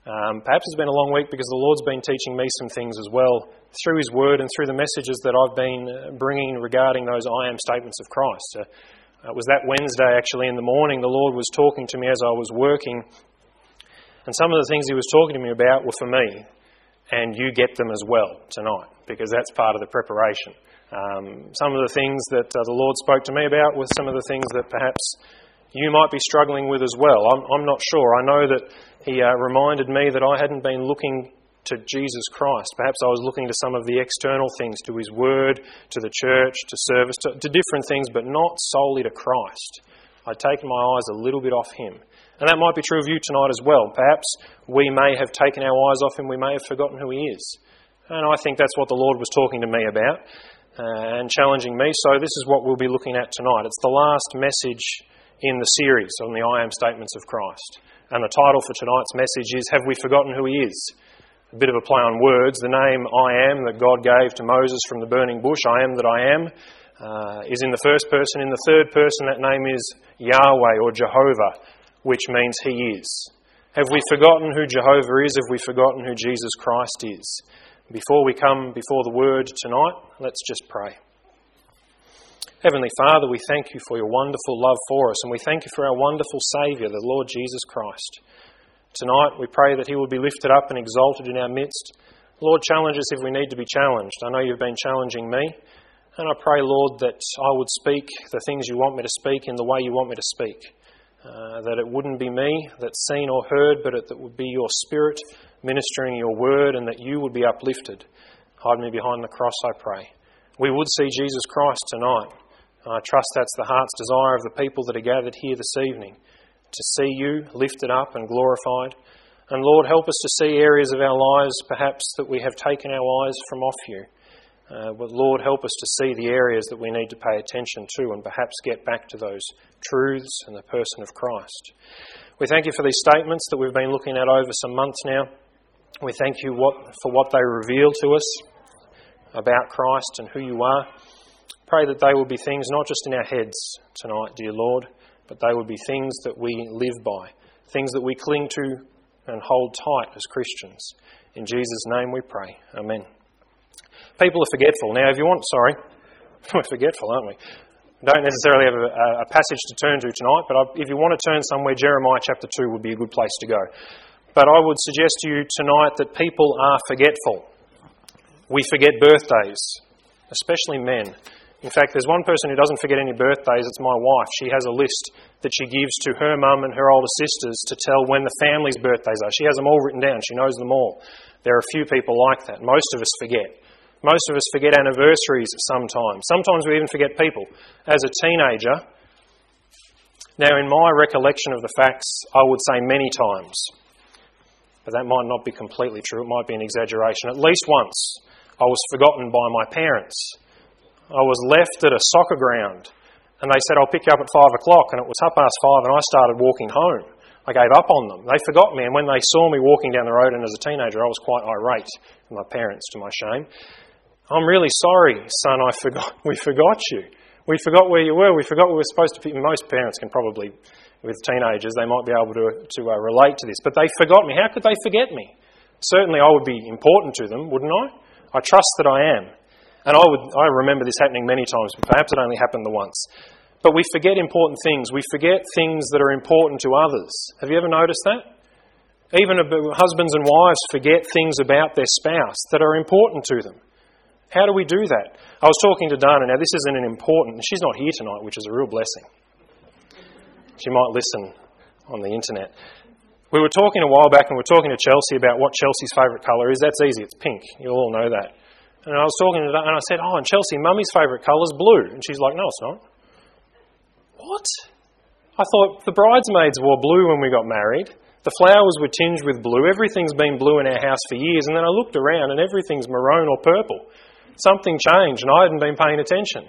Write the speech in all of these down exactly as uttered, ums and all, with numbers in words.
Um, perhaps it's been a long week because the Lord's been teaching me some things as well through His Word and through the messages that I've been bringing regarding those I am statements of Christ. Uh, it was that Wednesday actually in the morning the Lord was talking to me as I was working, and some of the things He was talking to me about were for me, and you get them as well tonight because that's part of the preparation. Um, some of the things that uh, the Lord spoke to me about were some of the things that perhaps you might be struggling with as well. I'm, I'm not sure. I know that He uh, reminded me that I hadn't been looking to Jesus Christ. Perhaps I was looking to some of the external things, to His Word, to the church, to service, to, to different things, but not solely to Christ. I'd taken my eyes a little bit off Him. And that might be true of you tonight as well. Perhaps we may have taken our eyes off Him, we may have forgotten who He is. And I think that's what the Lord was talking to me about uh, and challenging me. So this is what we'll be looking at tonight. It's the last message in the series on the I am statements of Christ. And the title for tonight's message is, Have We Forgotten Who He Is? A bit of a play on words. The name I am that God gave to Moses from the burning bush, I am that I am, uh, is in the first person. In the third person, that name is Yahweh or Jehovah, which means He is. Have we forgotten who Jehovah is? Have we forgotten who Jesus Christ is? Before we come before the Word tonight, let's just pray. Heavenly Father, we thank You for Your wonderful love for us, and we thank You for our wonderful Saviour, the Lord Jesus Christ. Tonight we pray that He will be lifted up and exalted in our midst. Lord, challenge us if we need to be challenged. I know You've been challenging me, and I pray, Lord, that I would speak the things You want me to speak in the way You want me to speak. Uh, that it wouldn't be me that's seen or heard, but it, that would be Your Spirit ministering Your Word, and that You would be uplifted. Hide me behind the cross, I pray. We would see Jesus Christ tonight. I trust that's the heart's desire of the people that are gathered here this evening, to see You lifted up and glorified. And Lord, help us to see areas of our lives perhaps that we have taken our eyes from off You. Uh, but Lord, help us to see the areas that we need to pay attention to and perhaps get back to those truths and the person of Christ. We thank You for these statements that we've been looking at over some months now. We thank You what, for what they reveal to us about Christ and who You are. Pray that they will be things not just in our heads tonight, dear Lord, but they will be things that we live by, things that we cling to and hold tight as Christians. In Jesus' name we pray. Amen. People are forgetful. Now, if you want, sorry, we're forgetful, aren't we? We don't necessarily have a, a passage to turn to tonight, but if you want to turn somewhere, Jeremiah chapter two would be a good place to go. But I would suggest to you tonight that people are forgetful. We forget birthdays, especially men. In fact, there's one person who doesn't forget any birthdays. It's my wife. She has a list that she gives to her mum and her older sisters to tell when the family's birthdays are. She has them all written down. She knows them all. There are a few people like that. Most of us forget. Most of us forget anniversaries sometimes. Sometimes we even forget people. As a teenager, now in my recollection of the facts, I would say many times, but that might not be completely true. It might be an exaggeration. At least once, I was forgotten by my parents. I was left at a soccer ground and they said, I'll pick you up at five o'clock, and it was half past five and I started walking home. I gave up on them. They forgot me, and when they saw me walking down the road, and as a teenager I was quite irate with my parents, to my shame. I'm really sorry, son, I forgot. We forgot you. We forgot where you were. We forgot we were supposed to be. Most parents can probably, with teenagers, they might be able to, to uh, relate to this. But they forgot me. How could they forget me? Certainly I would be important to them, wouldn't I? I trust that I am. And I would I remember this happening many times, but perhaps it only happened the once. But we forget important things. We forget things that are important to others. Have you ever noticed that? Even husbands and wives forget things about their spouse that are important to them. How do we do that? I was talking to Dana. Now, this isn't an important... She's not here tonight, which is a real blessing. She might listen on the internet. We were talking a while back, and we were talking to Chelsea about what Chelsea's favourite colour is. That's easy. It's pink. You'll all know that. And I was talking to Dana, and I said, oh, and Chelsea, Mummy's favourite colour is blue. And she's like, no, it's not. What? I thought the bridesmaids wore blue when we got married. The flowers were tinged with blue. Everything's been blue in our house for years. And then I looked around and everything's maroon or purple. Something changed and I hadn't been paying attention.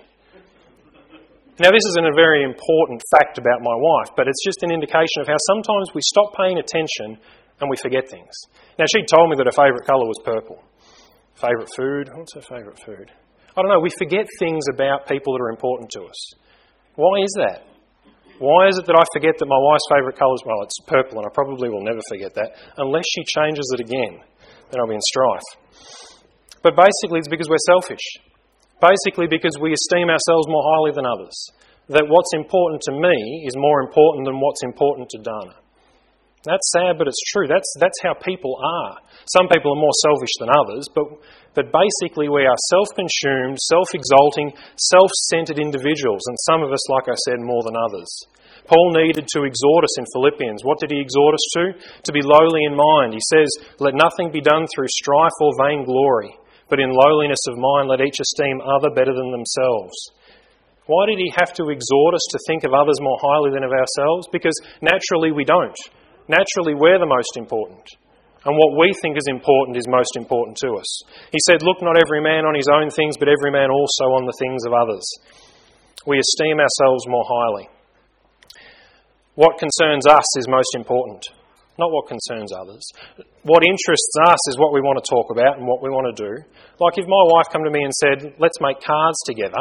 Now, this isn't a very important fact about my wife, but it's just an indication of how sometimes we stop paying attention and we forget things. Now, she told me that her favourite colour was purple. Favourite food? What's her favourite food? I don't know. We forget things about people that are important to us. Why is that? Why is it that I forget that my wife's favourite colour is, well, it's purple, and I probably will never forget that, unless she changes it again, then I'll be in strife. But basically it's because we're selfish. Basically because we esteem ourselves more highly than others. That what's important to me is more important than what's important to Dana. That's sad, but it's true. That's that's how people are. Some people are more selfish than others, but, but basically we are self-consumed, self-exalting, self-centred individuals, and some of us, like I said, more than others. Paul needed to exhort us in Philippians. What did he exhort us to? To be lowly in mind. He says, "Let nothing be done through strife or vainglory, but in lowliness of mind let each esteem other better than themselves." Why did he have to exhort us to think of others more highly than of ourselves? Because naturally we don't. Naturally, we're the most important. And what we think is important is most important to us. He said, "Look not every man on his own things, but every man also on the things of others." We esteem ourselves more highly. What concerns us is most important, not what concerns others. What interests us is what we want to talk about and what we want to do. Like if my wife came to me and said, "Let's make cards together,"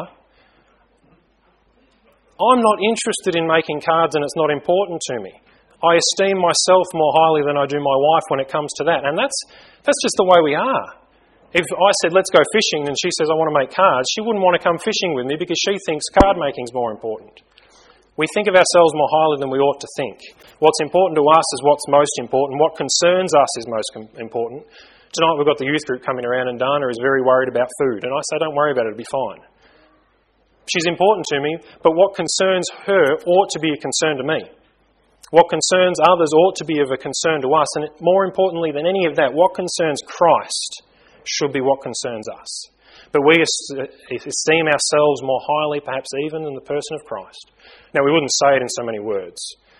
I'm not interested in making cards and it's not important to me. I esteem myself more highly than I do my wife when it comes to that. And that's that's just the way we are. If I said, "Let's go fishing," and she says, "I want to make cards," she wouldn't want to come fishing with me because she thinks card making is more important. We think of ourselves more highly than we ought to think. What's important to us is what's most important. What concerns us is most com- important. Tonight we've got the youth group coming around and Dana is very worried about food. And I say, "Don't worry about it, it'll be fine." She's important to me, but what concerns her ought to be a concern to me. What concerns others ought to be of a concern to us. And more importantly than any of that, what concerns Christ should be what concerns us. But we esteem ourselves more highly, perhaps even than the person of Christ. Now, we wouldn't say it in so many words,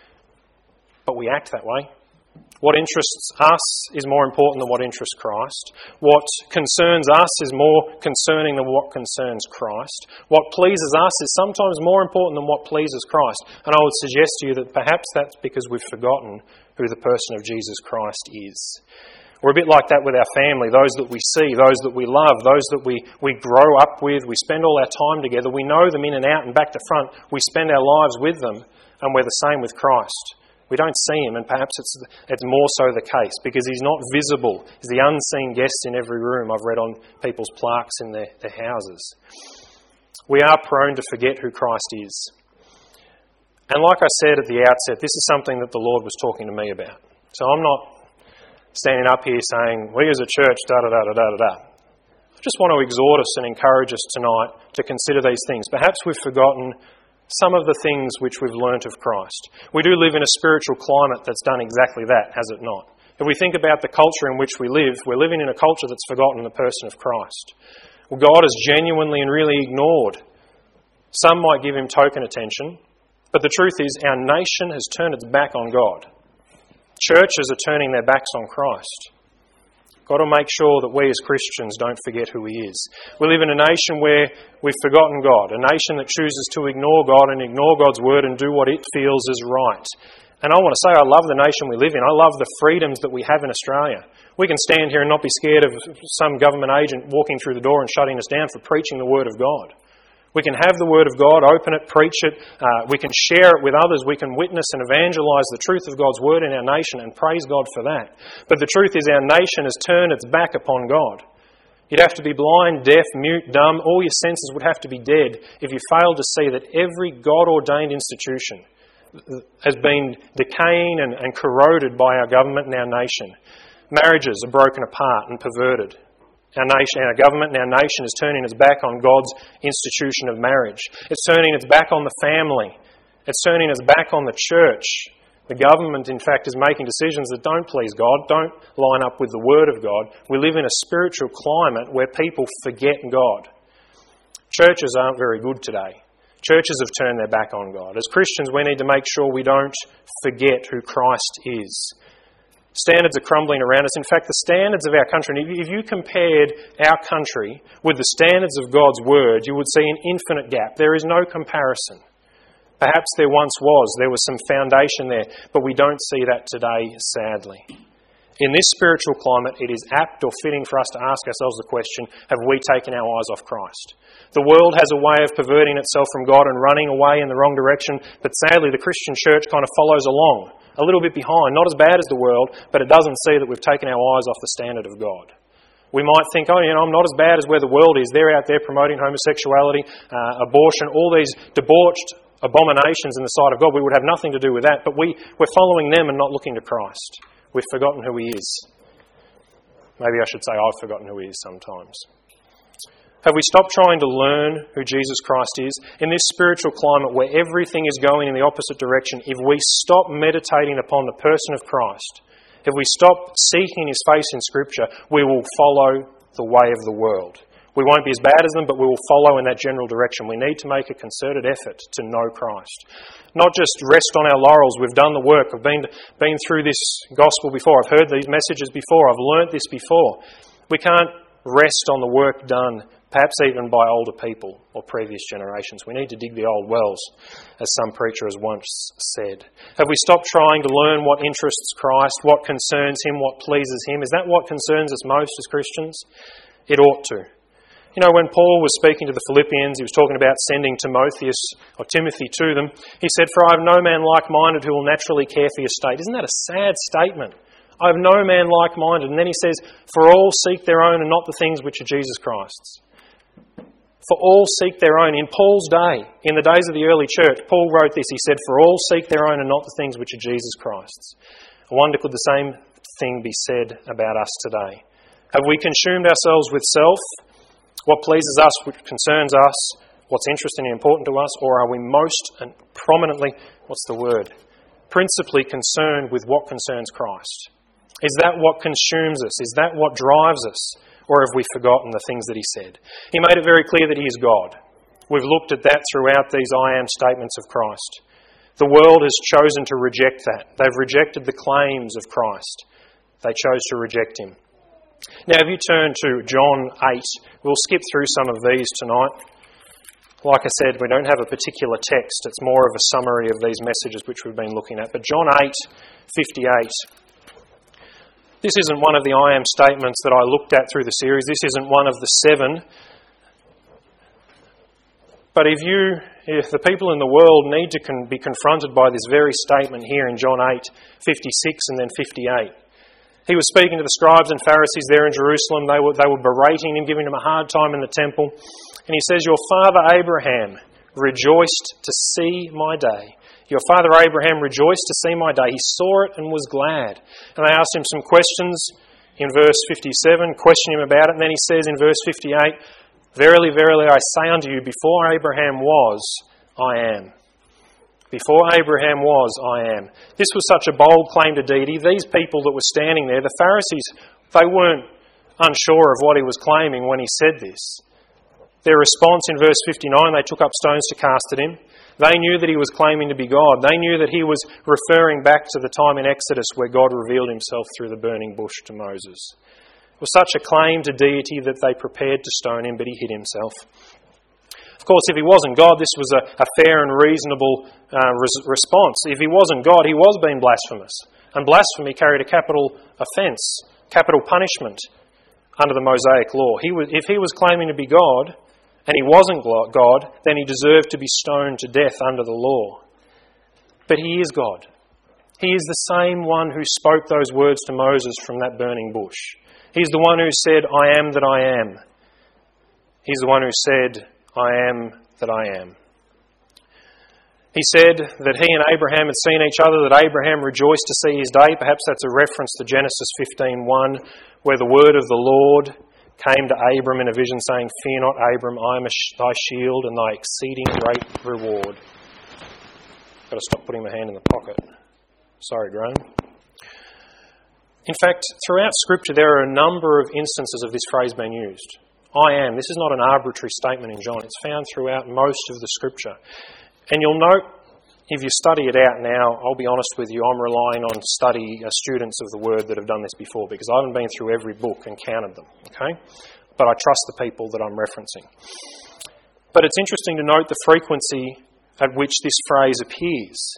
but we act that way. What interests us is more important than what interests Christ. What concerns us is more concerning than what concerns Christ. What pleases us is sometimes more important than what pleases Christ. And I would suggest to you that perhaps that's because we've forgotten who the person of Jesus Christ is. We're a bit like that with our family, those that we see, those that we love, those that we, we grow up with, we spend all our time together, we know them in and out and back to front, we spend our lives with them, and we're the same with Christ. We don't see him, and perhaps it's it's more so the case because he's not visible. He's the unseen guest in every room. I've read on people's plaques in their, their houses. We are prone to forget who Christ is. And like I said at the outset, this is something that the Lord was talking to me about. So I'm not standing up here saying, "We as a church, da-da-da-da-da-da." I just want to exhort us and encourage us tonight to consider these things. Perhaps we've forgotten some of the things which we've learnt of Christ. We do live in a spiritual climate that's done exactly that, has it not? If we think about the culture in which we live, we're living in a culture that's forgotten the person of Christ. Well, God has genuinely and really ignored. Some might give him token attention, but the truth is our nation has turned its back on God. Churches are turning their backs on Christ. Got to make sure that we as Christians don't forget who he is. We live in a nation where we've forgotten God, a nation that chooses to ignore God and ignore God's word and do what it feels is right. And I want to say I love the nation we live in. I love the freedoms that we have in Australia. We can stand here and not be scared of some government agent walking through the door and shutting us down for preaching the word of God. We can have the Word of God, open it, preach it. Uh, we can share it with others. We can witness and evangelise the truth of God's Word in our nation and praise God for that. But the truth is our nation has turned its back upon God. You'd have to be blind, deaf, mute, dumb. All your senses would have to be dead if you failed to see that every God-ordained institution has been decaying and, and corroded by our government and our nation. Marriages are broken apart and perverted. Our nation, our government and our nation is turning its back on God's institution of marriage. It's turning its back on the family. It's turning its back on the church. The government, in fact, is making decisions that don't please God, don't line up with the Word of God. We live in a spiritual climate where people forget God. Churches aren't very good today. Churches have turned their back on God. As Christians, we need to make sure we don't forget who Christ is. Standards are crumbling around us. In fact, the standards of our country, and if you compared our country with the standards of God's Word, you would see an infinite gap. There is no comparison. Perhaps there once was. There was some foundation there, but we don't see that today, sadly. In this spiritual climate, it is apt or fitting for us to ask ourselves the question, have we taken our eyes off Christ? The world has a way of perverting itself from God and running away in the wrong direction, but sadly the Christian church kind of follows along, a little bit behind, not as bad as the world, but it doesn't see that we've taken our eyes off the standard of God. We might think, oh, you know, I'm not as bad as where the world is. They're out there promoting homosexuality, uh, abortion, all these debauched abominations in the sight of God. We would have nothing to do with that, but we, we're following them and not looking to Christ. We've forgotten who He is. Maybe I should say I've forgotten who He is sometimes. Have we stopped trying to learn who Jesus Christ is? In this spiritual climate where everything is going in the opposite direction, if we stop meditating upon the person of Christ, if we stop seeking His face in Scripture, we will follow the way of the world. We won't be as bad as them, but we will follow in that general direction. We need to make a concerted effort to know Christ. Not just rest on our laurels. We've done the work. I've been, been through this gospel before. I've heard these messages before. I've learnt this before. We can't rest on the work done, perhaps even by older people or previous generations. We need to dig the old wells, as some preacher has once said. Have we stopped trying to learn what interests Christ, what concerns Him, what pleases Him? Is that what concerns us most as Christians? It ought to. You know, when Paul was speaking to the Philippians, he was talking about sending Timotheus or Timothy to them. He said, "For I have no man like-minded who will naturally care for your state." Isn't that a sad statement? I have no man like-minded. And then he says, "For all seek their own and not the things which are Jesus Christ's." For all seek their own. In Paul's day, in the days of the early church, Paul wrote this. He said, "For all seek their own and not the things which are Jesus Christ's." I wonder, could the same thing be said about us today? Have we consumed ourselves with self? What pleases us, what concerns us, what's interesting and important to us, or are we most and prominently, what's the word, principally concerned with what concerns Christ? Is that what consumes us? Is that what drives us? Or have we forgotten the things that He said? He made it very clear that He is God. We've looked at that throughout these I am statements of Christ. The world has chosen to reject that. They've rejected the claims of Christ. They chose to reject Him. Now, if you turn to John eight, we'll skip through some of these tonight. Like I said, we don't have a particular text. It's more of a summary of these messages which we've been looking at. But John eight fifty-eight. This isn't one of the I am statements that I looked at through the series. This isn't one of the seven. But if you, if the people in the world need to con- be confronted by this very statement here in John eight fifty-six and then fifty-eight. He was speaking to the scribes and Pharisees there in Jerusalem. They were, they were berating Him, giving Him a hard time in the temple. And He says, "Your father Abraham rejoiced to see my day." Your father Abraham rejoiced to see my day. He saw it and was glad. And they asked Him some questions in verse fifty-seven, question Him about it. And then He says in verse fifty-eight, "Verily, verily, I say unto you, before Abraham was, I am." Before Abraham was, I am. This was such a bold claim to deity. These people that were standing there, the Pharisees, they weren't unsure of what He was claiming when He said this. Their response in verse fifty-nine, they took up stones to cast at Him. They knew that He was claiming to be God. They knew that He was referring back to the time in Exodus where God revealed Himself through the burning bush to Moses. It was such a claim to deity that they prepared to stone Him, but He hid Himself. Of course, if He wasn't God, this was a, a fair and reasonable uh, res- response. If He wasn't God, He was being blasphemous. And blasphemy carried a capital offence, capital punishment under the Mosaic law. He was, if He was claiming to be God, and He wasn't God, then He deserved to be stoned to death under the law. But He is God. He is the same one who spoke those words to Moses from that burning bush. He's the one who said, "I am that I am." He's the one who said, "I am that I am." He said that he and Abraham had seen each other, that Abraham rejoiced to see his day. Perhaps that's a reference to Genesis fifteen one, where the word of the Lord came to Abram in a vision saying, "Fear not, Abram, I am thy shield and thy exceeding great reward." Got to stop putting my hand in the pocket. Sorry, Graham. In fact, throughout Scripture there are a number of instances of this phrase being used. I am. This is not an arbitrary statement in John. It's found throughout most of the Scripture. And you'll note, if you study it out now, I'll be honest with you, I'm relying on study uh, students of the Word that have done this before, because I haven't been through every book and counted them, okay? But I trust the people that I'm referencing. But it's interesting to note the frequency at which this phrase appears.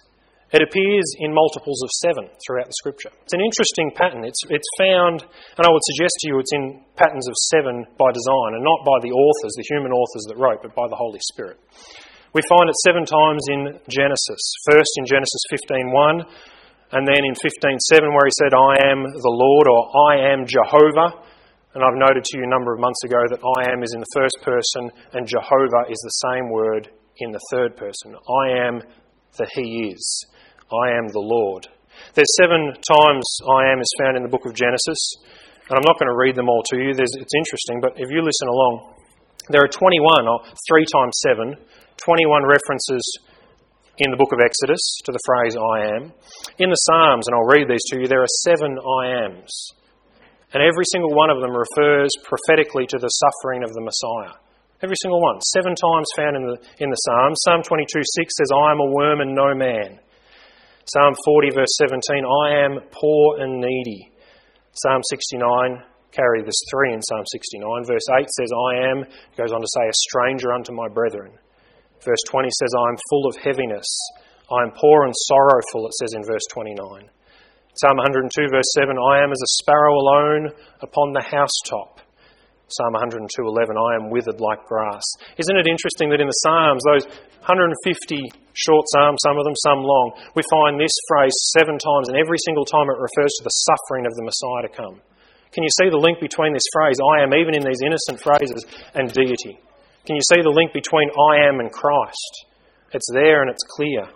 It appears in multiples of seven throughout the Scripture. It's an interesting pattern. It's, it's found, and I would suggest to you it's in patterns of seven by design, and not by the authors, the human authors that wrote, but by the Holy Spirit. We find it seven times in Genesis. First in Genesis fifteen one, and then in fifteen seven where he said, I am the Lord, or I am Jehovah. And I've noted to you a number of months ago that I am is in the first person, and Jehovah is the same word in the third person. I am the He is. I am the Lord. There's seven times I am is found in the book of Genesis, and I'm not going to read them all to you. There's, it's interesting, but if you listen along, there are twenty-one, or three times seven, twenty-one references in the book of Exodus to the phrase I am. In the Psalms, and I'll read these to you, there are seven I ams, and every single one of them refers prophetically to the suffering of the Messiah. Every single one. Seven times found in the, in the Psalms. Psalm twenty-two six says, I am a worm and no man. Psalm forty verse seventeen, I am poor and needy. Psalm sixty-nine, carry this three in Psalm sixty-nine. Verse eight says, I am, it goes on to say, a stranger unto my brethren. Verse twenty says, I am full of heaviness. I am poor and sorrowful, it says in verse twenty-nine. Psalm one hundred two verse seven, I am as a sparrow alone upon the housetop. Psalm one hundred two eleven, I am withered like grass. Isn't it interesting that in the Psalms, those one hundred fifty short psalms, some of them, some long, we find this phrase seven times, and every single time it refers to the suffering of the Messiah to come. Can you see the link between this phrase, I am, even in these innocent phrases, and deity? Can you see the link between I am and Christ? It's there and it's clear.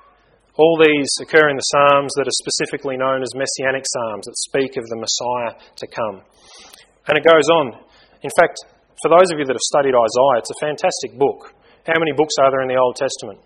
All these occur in the Psalms that are specifically known as Messianic Psalms that speak of the Messiah to come. And it goes on. In fact, for those of you that have studied Isaiah, it's a fantastic book. How many books are there in the Old Testament?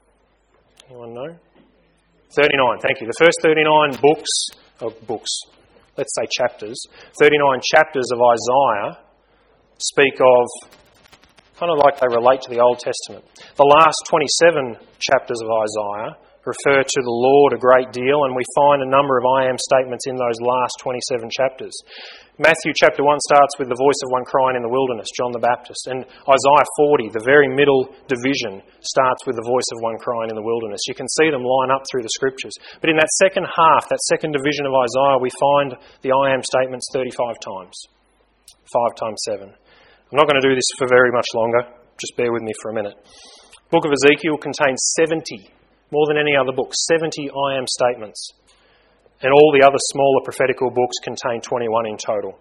Anyone know? thirty-nine, thank you. The first thirty-nine books, or books, let's say chapters, thirty-nine chapters of Isaiah speak of, kind of like they relate to the Old Testament. The last twenty-seven chapters of Isaiah refer to the Lord a great deal, and we find a number of I am statements in those last twenty-seven chapters. Matthew chapter one starts with the voice of one crying in the wilderness, John the Baptist. And Isaiah forty, the very middle division, starts with the voice of one crying in the wilderness. You can see them line up through the Scriptures. But in that second half, that second division of Isaiah, we find the I am statements thirty-five times. Five times seven. I'm not going to do this for very much longer. Just bear with me for a minute. The book of Ezekiel contains seventy, more than any other book, seventy I am statements. And all the other smaller prophetical books contain twenty-one in total.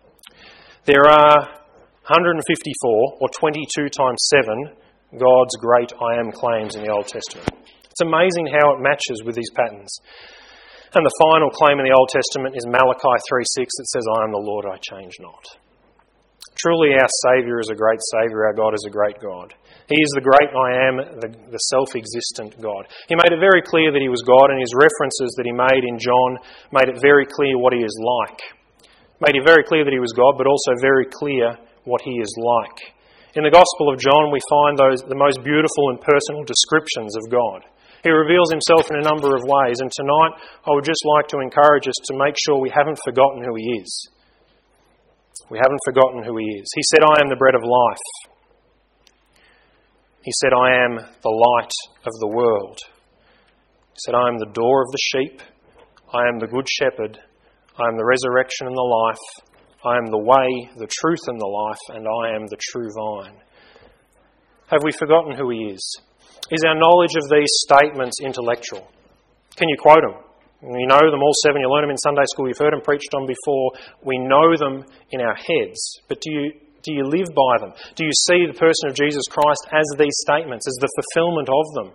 There are one hundred fifty-four, or twenty-two times seven, God's great I am claims in the Old Testament. It's amazing how it matches with these patterns. And the final claim in the Old Testament is Malachi three six that says, I am the Lord, I change not. Truly our Saviour is a great Saviour, our God is a great God. He is the great I am, the, the self-existent God. He made it very clear that He was God, and His references that He made in John made it very clear what He is like. Made it very clear that He was God, but also very clear what He is like. In the Gospel of John, we find those the most beautiful and personal descriptions of God. He reveals Himself in a number of ways, and tonight I would just like to encourage us to make sure we haven't forgotten who He is. We haven't forgotten who He is. He said, I am the bread of life. He said, I am the light of the world. He said, I am the door of the sheep. I am the good shepherd. I am the resurrection and the life. I am the way, the truth and the life, and I am the true vine. Have we forgotten who He is? Is our knowledge of these statements intellectual? Can you quote them? You know them all seven. You learn them in Sunday school. You've heard them preached on before. We know them in our heads. But do you do you live by them? Do you see the person of Jesus Christ as these statements, as the fulfillment of them?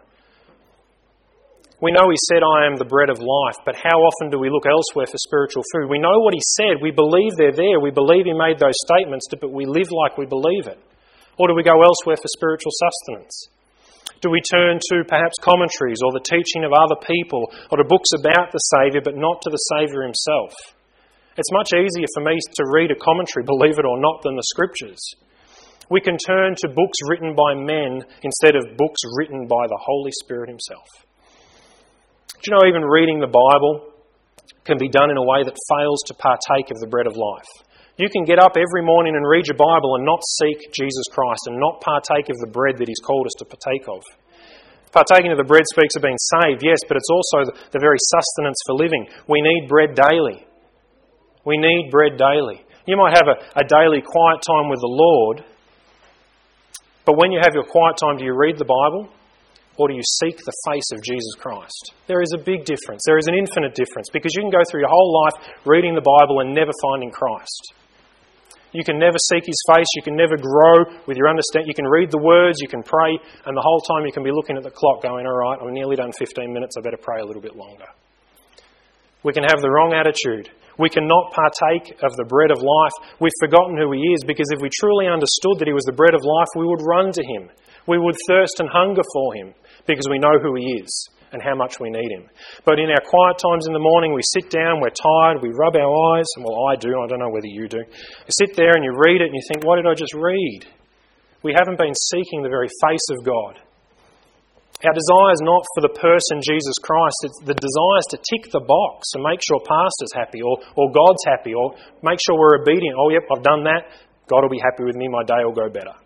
We know He said, I am the bread of life, but how often do we look elsewhere for spiritual food? We know what He said. We believe they're there. We believe He made those statements, but we live like we believe it. Or do we go elsewhere for spiritual sustenance? Do we turn to perhaps commentaries or the teaching of other people or to books about the Saviour, but not to the Saviour Himself? It's much easier for me to read a commentary, believe it or not, than the Scriptures. We can turn to books written by men instead of books written by the Holy Spirit Himself. Do you know, even reading the Bible can be done in a way that fails to partake of the bread of life. You can get up every morning and read your Bible and not seek Jesus Christ and not partake of the bread that He's called us to partake of. Partaking of the bread speaks of being saved, yes, but it's also the, the very sustenance for living. We need bread daily. We need bread daily. You might have a, a daily quiet time with the Lord, but when you have your quiet time, do you read the Bible? Or do you seek the face of Jesus Christ? There is a big difference. There is an infinite difference, because you can go through your whole life reading the Bible and never finding Christ. You can never seek His face. You can never grow with your understanding. You can read the words, you can pray, and the whole time you can be looking at the clock going, all right, I'm nearly done fifteen minutes, I better pray a little bit longer. We can have the wrong attitude. We cannot partake of the bread of life. We've forgotten who He is, because if we truly understood that He was the bread of life, we would run to Him. We would thirst and hunger for Him, because we know who He is and how much we need Him. But in our quiet times in the morning, we sit down, we're tired, we rub our eyes, and well, I do, I don't know whether you do. You sit there and you read it and you think, what did I just read? We haven't been seeking the very face of God. Our desire is not for the person Jesus Christ. It's the desire is to tick the box and make sure pastor's happy, or, or God's happy, or make sure we're obedient. Oh, yep, I've done that. God will be happy with me. My day will go better.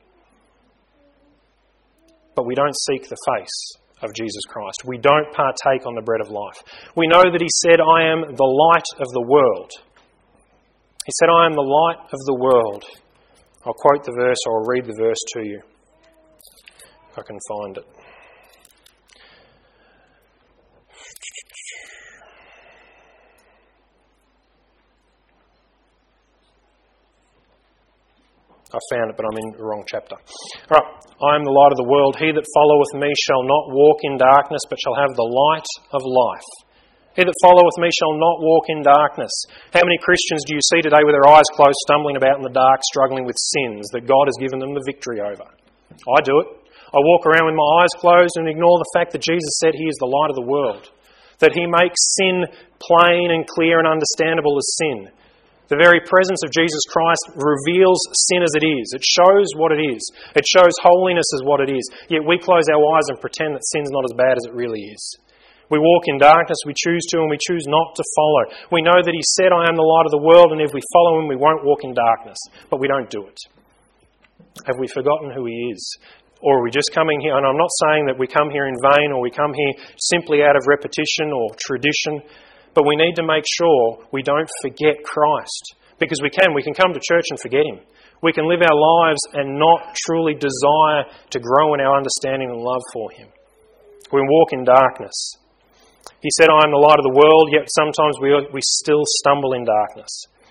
But we don't seek the face of Jesus Christ. We don't partake on the bread of life. We know that He said, I am the light of the world. He said, I am the light of the world. I'll quote the verse, or I'll read the verse to you, if I can find it. I found it, but I'm in the wrong chapter. All right. I am the light of the world. He that followeth me shall not walk in darkness, but shall have the light of life. He that followeth me shall not walk in darkness. How many Christians do you see today with their eyes closed, stumbling about in the dark, struggling with sins that God has given them the victory over? I do it. I walk around with my eyes closed and ignore the fact that Jesus said He is the light of the world, that He makes sin plain and clear and understandable as sin. The very presence of Jesus Christ reveals sin as it is. It shows what it is. It shows holiness as what it is. Yet we close our eyes and pretend that sin's not as bad as it really is. We walk in darkness, we choose to, and we choose not to follow. We know that He said, I am the light of the world, and if we follow Him, we won't walk in darkness. But we don't do it. Have we forgotten who He is? Or are we just coming here, and I'm not saying that we come here in vain, or we come here simply out of repetition or tradition, but we need to make sure we don't forget Christ. Because we can. We can come to church and forget Him. We can live our lives and not truly desire to grow in our understanding and love for Him. We walk in darkness. He said, I am the light of the world, yet sometimes we, we still stumble in darkness.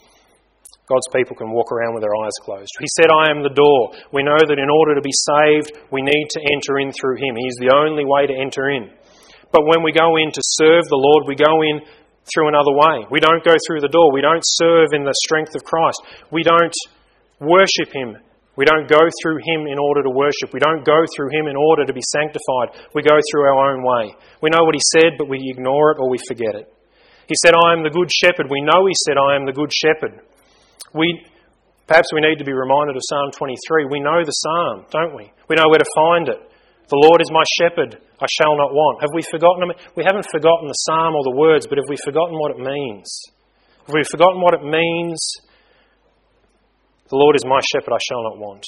God's people can walk around with their eyes closed. He said, I am the door. We know that in order to be saved, we need to enter in through Him. He's the only way to enter in. But when we go in to serve the Lord, we go in through another way. We don't go through the door. We don't serve in the strength of Christ. We don't worship Him. We don't go through Him in order to worship. We don't go through Him in order to be sanctified. We go through our own way. We know what He said, but we ignore it or we forget it. He said, I am the good shepherd. We know He said, I am the good shepherd. We Perhaps we need to be reminded of Psalm twenty-three. We know the psalm, don't we? We know where to find it. The Lord is my shepherd, I shall not want. Have we forgotten? We haven't forgotten the psalm or the words, but have we forgotten what it means? Have we forgotten what it means? The Lord is my shepherd, I shall not want.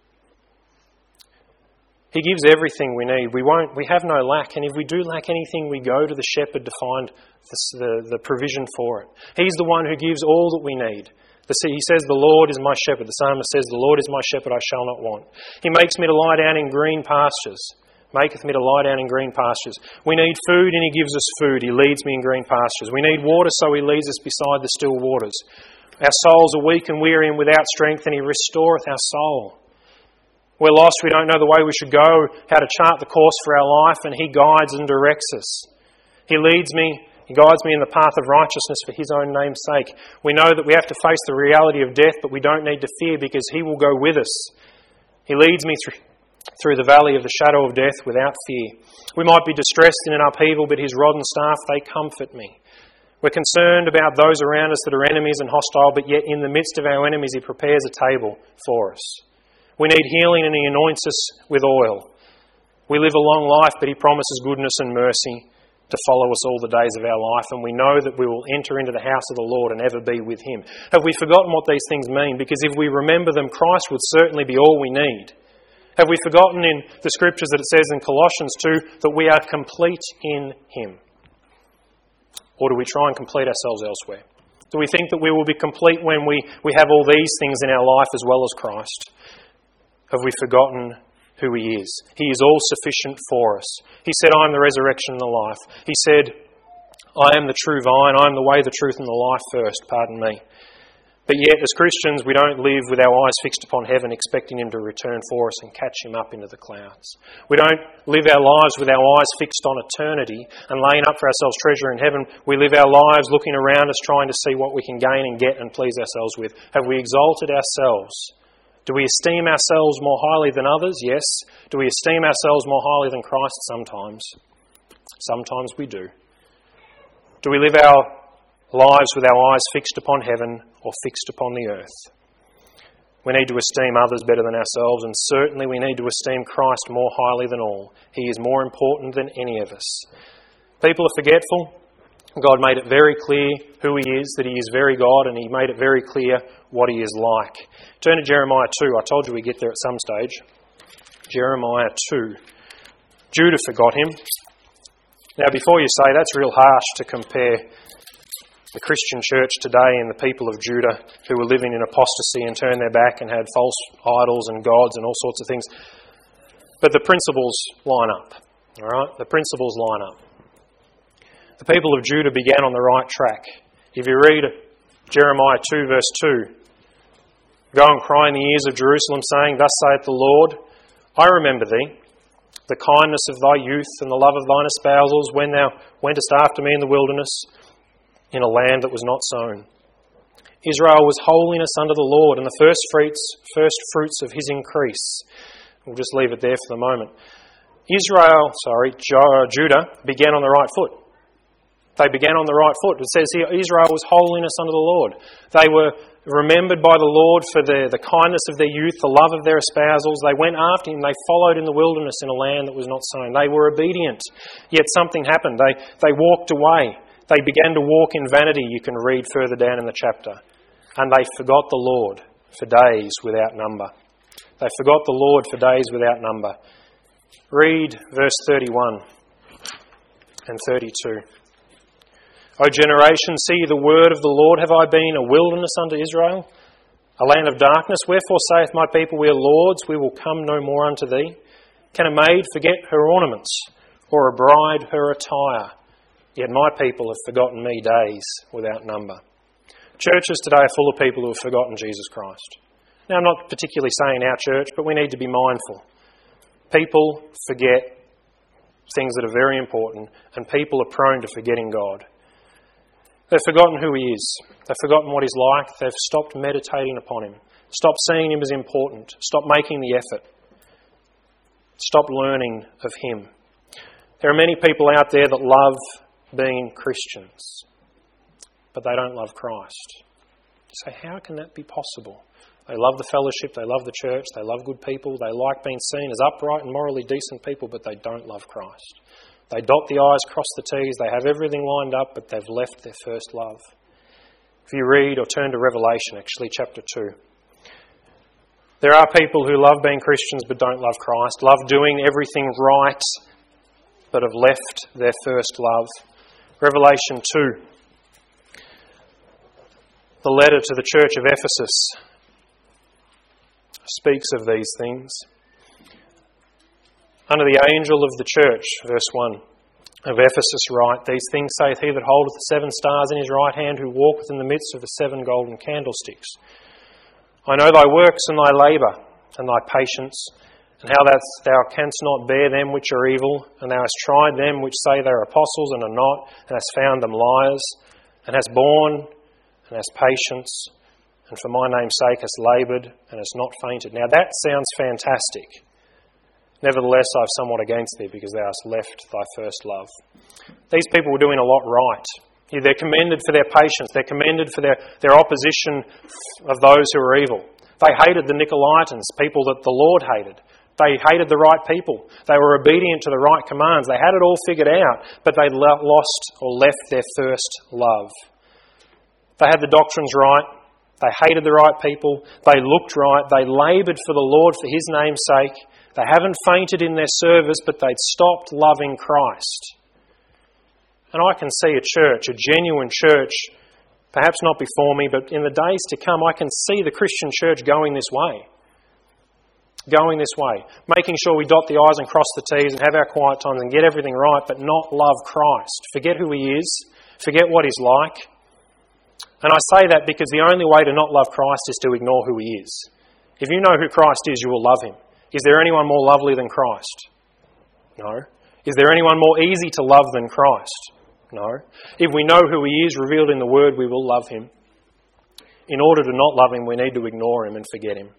He gives everything we need. We won't. We have no lack, and if we do lack anything, we go to the shepherd to find the, the, the provision for it. He's the one who gives all that we need. He says, the Lord is my shepherd. The psalmist says, the Lord is my shepherd, I shall not want. He makes me to lie down in green pastures. Maketh me to lie down in green pastures. We need food and He gives us food. He leads me in green pastures. We need water, so He leads us beside the still waters. Our souls are weak and weary and without strength, and He restoreth our soul. We're lost, we don't know the way we should go, how to chart the course for our life, and He guides and directs us. He leads me, He guides me in the path of righteousness for His own name's sake. We know that we have to face the reality of death, but we don't need to fear because He will go with us. He leads me through, through the valley of the shadow of death without fear. We might be distressed in an upheaval, but His rod and staff, they comfort me. We're concerned about those around us that are enemies and hostile, but yet in the midst of our enemies He prepares a table for us. We need healing and He anoints us with oil. We live a long life, but He promises goodness and mercy to follow us all the days of our life, and we know that we will enter into the house of the Lord and ever be with Him. Have we forgotten what these things mean? Because if we remember them, Christ would certainly be all we need. Have we forgotten in the Scriptures that it says in Colossians two that we are complete in Him? Or do we try and complete ourselves elsewhere? Do we think that we will be complete when we, we have all these things in our life as well as Christ? Have we forgotten who He is? He is all sufficient for us. He said, I am the resurrection and the life. He said, I am the true vine, I am the way, the truth and the life first, pardon me. But yet, as Christians, we don't live with our eyes fixed upon heaven, expecting Him to return for us and catch Him up into the clouds. We don't live our lives with our eyes fixed on eternity and laying up for ourselves treasure in heaven. We live our lives looking around us, trying to see what we can gain and get and please ourselves with. Have we exalted ourselves? Do we esteem ourselves more highly than others? Yes. Do we esteem ourselves more highly than Christ? Sometimes. Sometimes we do. Do we live our lives with our eyes fixed upon heaven or fixed upon the earth? We need to esteem others better than ourselves, and certainly we need to esteem Christ more highly than all. He is more important than any of us. People are forgetful. God made it very clear who He is, that He is very God, and He made it very clear what He is like. Turn to Jeremiah two. I told you we'd get there at some stage. Jeremiah two. Judah forgot Him. Now, before you say that's real harsh to compare the Christian church today and the people of Judah who were living in apostasy and turned their back and had false idols and gods and all sorts of things. But the principles line up. All right? The principles line up. The people of Judah began on the right track. If you read Jeremiah two verse two, go and cry in the ears of Jerusalem, saying, Thus saith the Lord, I remember thee, the kindness of thy youth and the love of thine espousals, when thou wentest after me in the wilderness, in a land that was not sown. Israel was holiness unto the Lord, and the first fruits, first fruits of His increase. We'll just leave it there for the moment. Israel, sorry, Judah began on the right foot. They began on the right foot. It says here, Israel was holiness unto the Lord. They were remembered by the Lord for the, the kindness of their youth, the love of their espousals. They went after Him. They followed in the wilderness in a land that was not sown. They were obedient. Yet something happened. They, they walked away. They began to walk in vanity, you can read further down in the chapter. And they forgot the Lord for days without number. They forgot the Lord for days without number. Read verse thirty-one and thirty-two. O generation, see the word of the Lord. Have I been a wilderness unto Israel, a land of darkness? Wherefore saith my people, we are lords, we will come no more unto thee. Can a maid forget her ornaments, or a bride her attire? Yet my people have forgotten me days without number. Churches today are full of people who have forgotten Jesus Christ. Now, I'm not particularly saying our church, but we need to be mindful. People forget things that are very important, and people are prone to forgetting God. They've forgotten who He is. They've forgotten what He's like. They've stopped meditating upon Him. Stopped seeing Him as important. Stopped making the effort. Stopped learning of Him. There are many people out there that love being Christians, but they don't love Christ. You say, how can that be possible? They love the fellowship, they love the church, they love good people, they like being seen as upright and morally decent people, but they don't love Christ. They dot the I's, cross the T's, they have everything lined up, but they've left their first love. If you read or turn to Revelation, actually, chapter two, there are people who love being Christians but don't love Christ, love doing everything right, but have left their first love. Revelation two, the letter to the church of Ephesus, speaks of these things. Unto the angel of the church, verse one, of Ephesus write, These things saith he that holdeth the seven stars in his right hand, who walketh in the midst of the seven golden candlesticks. I know thy works and thy labour, and thy patience, and how that thou canst not bear them which are evil, and thou hast tried them which say they are apostles and are not, and hast found them liars, and hast borne, and hast patience, and for my name's sake hast laboured, and hast not fainted. Now that sounds fantastic. Nevertheless, I have somewhat against thee, because thou hast left thy first love. These people were doing a lot right. They're commended for their patience. They're commended for their, their opposition of those who are evil. They hated the Nicolaitans, people that the Lord hated. They hated the right people. They were obedient to the right commands. They had it all figured out, but they lost or left their first love. They had the doctrines right. They hated the right people. They looked right. They laboured for the Lord for His name's sake, They haven't fainted in their service, but they'd stopped loving Christ. And I can see a church, a genuine church, perhaps not before me, but in the days to come, I can see the Christian church going this way. Going this way. Making sure we dot the I's and cross the T's and have our quiet times and get everything right, but not love Christ. Forget who He is. Forget what He's like. And I say that because the only way to not love Christ is to ignore who He is. If you know who Christ is, you will love Him. Is there anyone more lovely than Christ? No. Is there anyone more easy to love than Christ? No. If we know who He is revealed in the Word, we will love Him. In order to not love Him, we need to ignore Him and forget Him.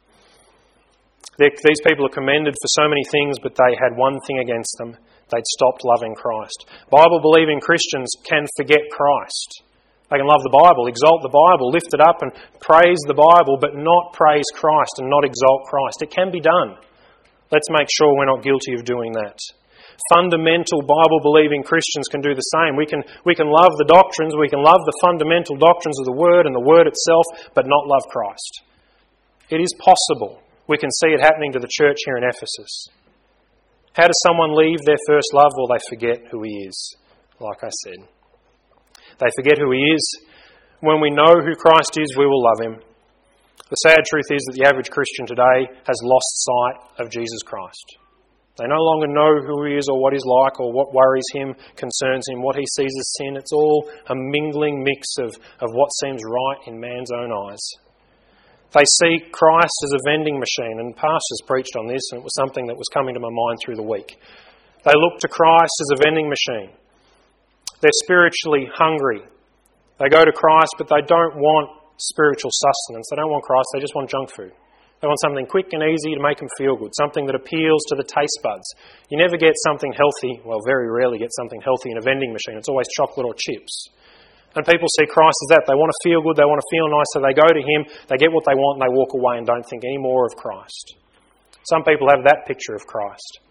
These people are commended for so many things, but they had one thing against them. They'd stopped loving Christ. Bible-believing Christians can forget Christ. They can love the Bible, exalt the Bible, lift it up and praise the Bible, but not praise Christ and not exalt Christ. It can be done. Let's make sure we're not guilty of doing that. Fundamental Bible-believing Christians can do the same. We can, we can love the doctrines, we can love the fundamental doctrines of the Word and the Word itself, but not love Christ. It is possible. We can see it happening to the church here in Ephesus. How does someone leave their first love? Well, they forget who He is, like I said. They forget who He is. When we know who Christ is, we will love Him. The sad truth is that the average Christian today has lost sight of Jesus Christ. They no longer know who He is or what He's like or what worries Him, concerns Him, what He sees as sin. It's all a mingling mix of, of what seems right in man's own eyes. They see Christ as a vending machine, and pastors preached on this, and it was something that was coming to my mind through the week. They look to Christ as a vending machine. They're spiritually hungry. They go to Christ, but they don't want spiritual sustenance. They don't want Christ, they just want junk food. They want something quick and easy to make them feel good, something that appeals to the taste buds. You never get something healthy, well, very rarely get something healthy in a vending machine. It's always chocolate or chips. And people see Christ as that. They want to feel good, they want to feel nice, so they go to Him, they get what they want, and they walk away and don't think any more of Christ. Some people have that picture of Christ.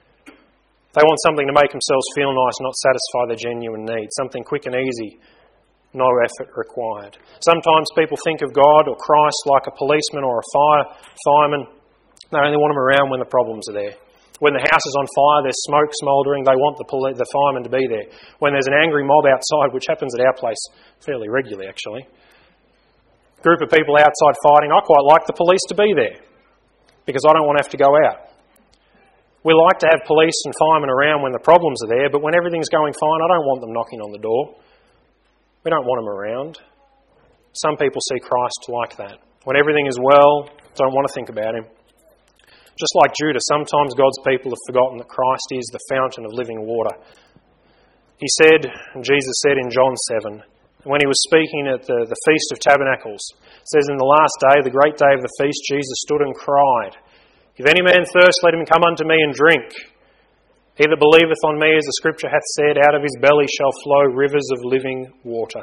They want something to make themselves feel nice, not satisfy their genuine needs. Something quick and easy, no effort required. Sometimes people think of God or Christ like a policeman or a fire fireman. They only want Him around when the problems are there. When the house is on fire, there's smoke smouldering, they want the, poli- the fireman to be there. When there's an angry mob outside, which happens at our place fairly regularly actually, group of people outside fighting, I quite like the police to be there because I don't want to have to go out. We like to have police and firemen around when the problems are there, but when everything's going fine, I don't want them knocking on the door. We don't want Him around. Some people see Christ like that. When everything is well, don't want to think about Him. Just like Judah, sometimes God's people have forgotten that Christ is the fountain of living water. He said, and Jesus said in John seven, when He was speaking at the, the Feast of Tabernacles, it says, in the last day, the great day of the feast, Jesus stood and cried, if any man thirst, let him come unto me and drink. He that believeth on me, as the Scripture hath said, out of his belly shall flow rivers of living water.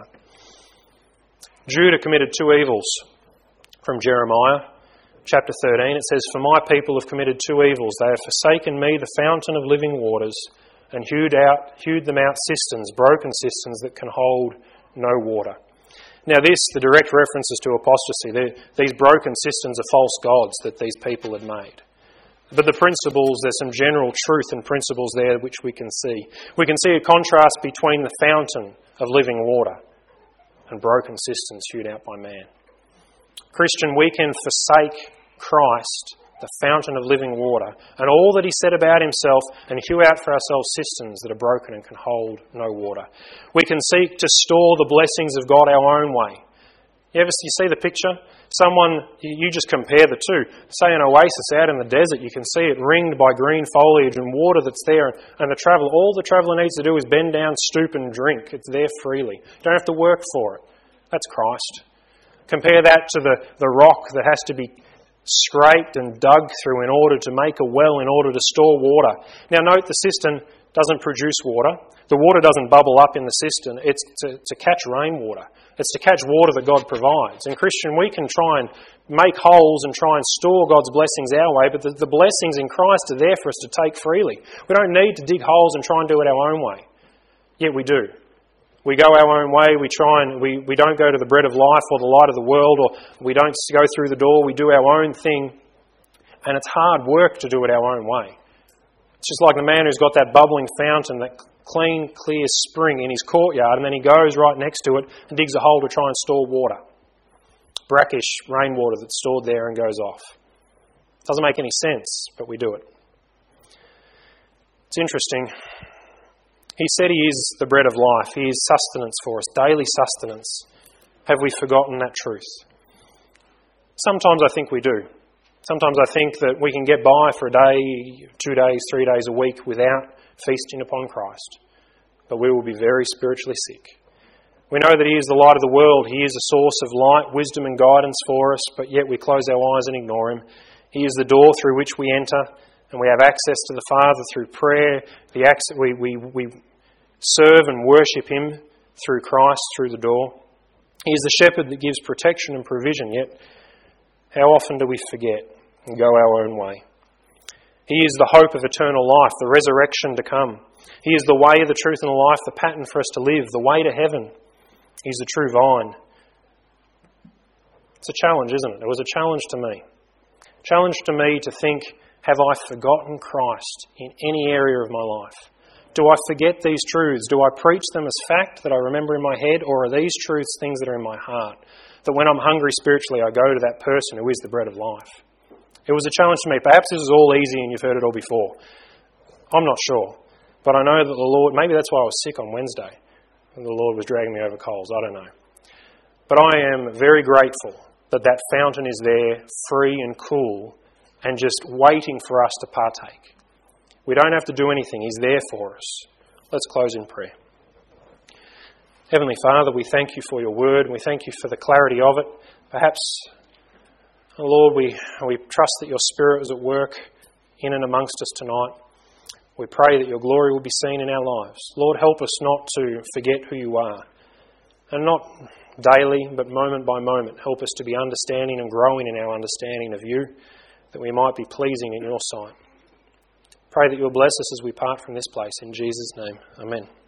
Judah committed two evils from Jeremiah. Chapter thirteen, it says, for my people have committed two evils. They have forsaken me, the fountain of living waters, and hewed out, hewed them out cisterns, broken cisterns that can hold no water. Now this, the direct references to apostasy. These broken cisterns are false gods that these people had made. But the principles, there's some general truth and principles there which we can see. We can see a contrast between the fountain of living water and broken cisterns hewed out by man. Christian, we can forsake Christ, the fountain of living water, and all that He said about Himself, and hew out for ourselves cisterns that are broken and can hold no water. We can seek to store the blessings of God our own way. You ever you see the picture? Someone, you just compare the two. Say an oasis out in the desert, you can see it ringed by green foliage and water that's there, and the traveller, all the traveller needs to do is bend down, stoop and drink. It's there freely. You don't have to work for it. That's Christ. Compare that to the, the rock that has to be scraped and dug through in order to make a well, in order to store water. Now note, the cistern doesn't produce water. The water doesn't bubble up in the cistern. It's to, to catch rainwater. It's to catch water that God provides. And Christian, we can try and make holes and try and store God's blessings our way, but the, the blessings in Christ are there for us to take freely. We don't need to dig holes and try and do it our own way. Yet we do. We go our own way, we try and we, we don't go to the bread of life or the light of the world, or we don't go through the door, we do our own thing. and it's hard work to do it our own way. It's just like the man who's got that bubbling fountain, that clean, clear spring in his courtyard, and then he goes right next to it and digs a hole to try and store water. Brackish rainwater that's stored there and goes off. Doesn't make any sense, but we do it. It's interesting. He said he is the bread of life. He is sustenance for us, daily sustenance. Have we forgotten that truth? Sometimes I think we do. Sometimes I think that we can get by for a day, two days, three days a week without feasting upon Christ. But we will be very spiritually sick. We know that He is the light of the world. He is a source of light, wisdom and guidance for us, but yet we close our eyes and ignore Him. He is the door through which we enter, and we have access to the Father through prayer. The access, we, we, we serve and worship Him through Christ, through the door. He is the shepherd that gives protection and provision, yet how often do we forget and go our own way? He is the hope of eternal life, the resurrection to come. He is the way, the truth and the life, the pattern for us to live, the way to heaven. He's the true vine. It's a challenge, isn't it? It was a challenge to me. Challenge to me to think, have I forgotten Christ in any area of my life? Do I forget these truths? Do I preach them as fact that I remember in my head, or are these truths things that are in my heart? That when I'm hungry spiritually, I go to that person who is the bread of life. It was a challenge to me. Perhaps this is all easy and you've heard it all before. I'm not sure. But I know that the Lord, maybe that's why I was sick on Wednesday. And the Lord was dragging me over coals. I don't know. But I am very grateful that that fountain is there, free and cool, and just waiting for us to partake. We don't have to do anything. He's there for us. Let's close in prayer. Heavenly Father, we thank You for Your word, and we thank You for the clarity of it. Perhaps, oh Lord, we, we trust that Your Spirit is at work in and amongst us tonight. We pray that Your glory will be seen in our lives. Lord, help us not to forget who You are, and not daily, but moment by moment. Help us to be understanding and growing in our understanding of You, that we might be pleasing in Your sight. Pray that You'll bless us as we part from this place. In Jesus' name, amen.